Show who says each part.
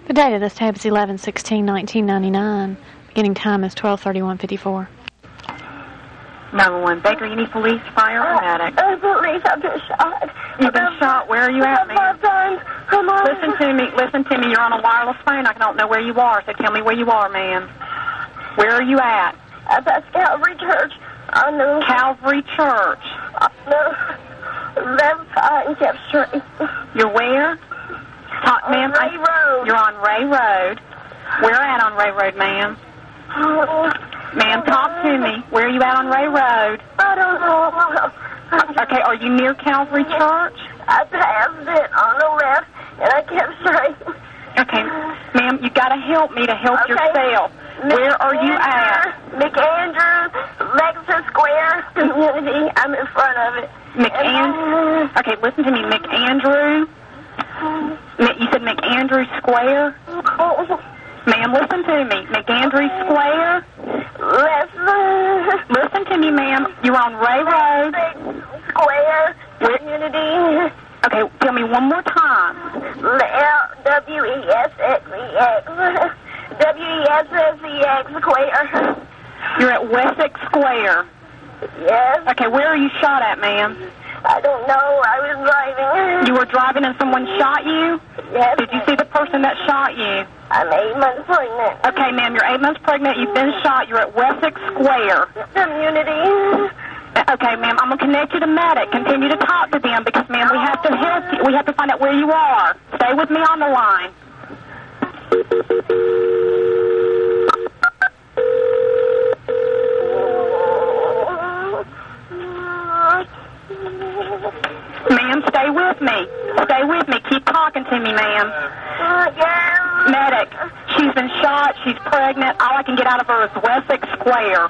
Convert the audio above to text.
Speaker 1: The date of this tape is 11/16/1999. Beginning time is 12:31:54.
Speaker 2: 911. Baker, you need police, fire, or medic?
Speaker 3: Police, I've been shot.
Speaker 2: You've been shot? Where are you at, man?
Speaker 3: 5 times. Come on.
Speaker 2: Listen to me. You're on a wireless phone. I don't know where you are, so tell me where you are, man. Where are you at?
Speaker 3: At Calvary Church. On the
Speaker 2: Calvary Church.
Speaker 3: No. Left side, kept straight.
Speaker 2: You're where? Ma'am,
Speaker 3: Ray Road.
Speaker 2: You're on Ray Road. Where at on Ray Road, ma'am? Ma'am, talk to me. Where are you at on Ray Road?
Speaker 3: I don't know.
Speaker 2: Okay, are you near Calvary Church?
Speaker 3: I passed it on the left, and I kept straight.
Speaker 2: Okay, ma'am, you got to help me to help yourself. Where are you at?
Speaker 3: McAndrew, Lexus Square, Community. I'm in front of it.
Speaker 2: McAndrew? Okay, listen to me. McAndrew? You said McAndrew Square? Ma'am, listen to me. McAndrew Square? Listen to me, ma'am. You're on Ray Road.
Speaker 3: Square, Community.
Speaker 2: Okay, tell me one more time.
Speaker 3: WESXEX. WESXEX Square.
Speaker 2: You're at Wessex Square.
Speaker 3: Yes.
Speaker 2: Okay, where are you shot at, ma'am?
Speaker 3: I don't know. I was driving.
Speaker 2: You were driving and someone shot you?
Speaker 3: Yes.
Speaker 2: Did you see the person that shot you?
Speaker 3: I'm 8 months pregnant.
Speaker 2: Okay, ma'am, you're 8 months pregnant. You've been shot. You're at Wessex Square.
Speaker 3: Community.
Speaker 2: Okay, ma'am, I'm going to connect you to medic. Continue to talk to them because, ma'am, we have to help you. We have to find out where you are. Stay with me on the line. Ma'am, stay with me. Stay with me. Keep talking to me, ma'am.
Speaker 3: Yes.
Speaker 2: Medic, she's been shot. She's pregnant. All I can get out of her is Wessex Square.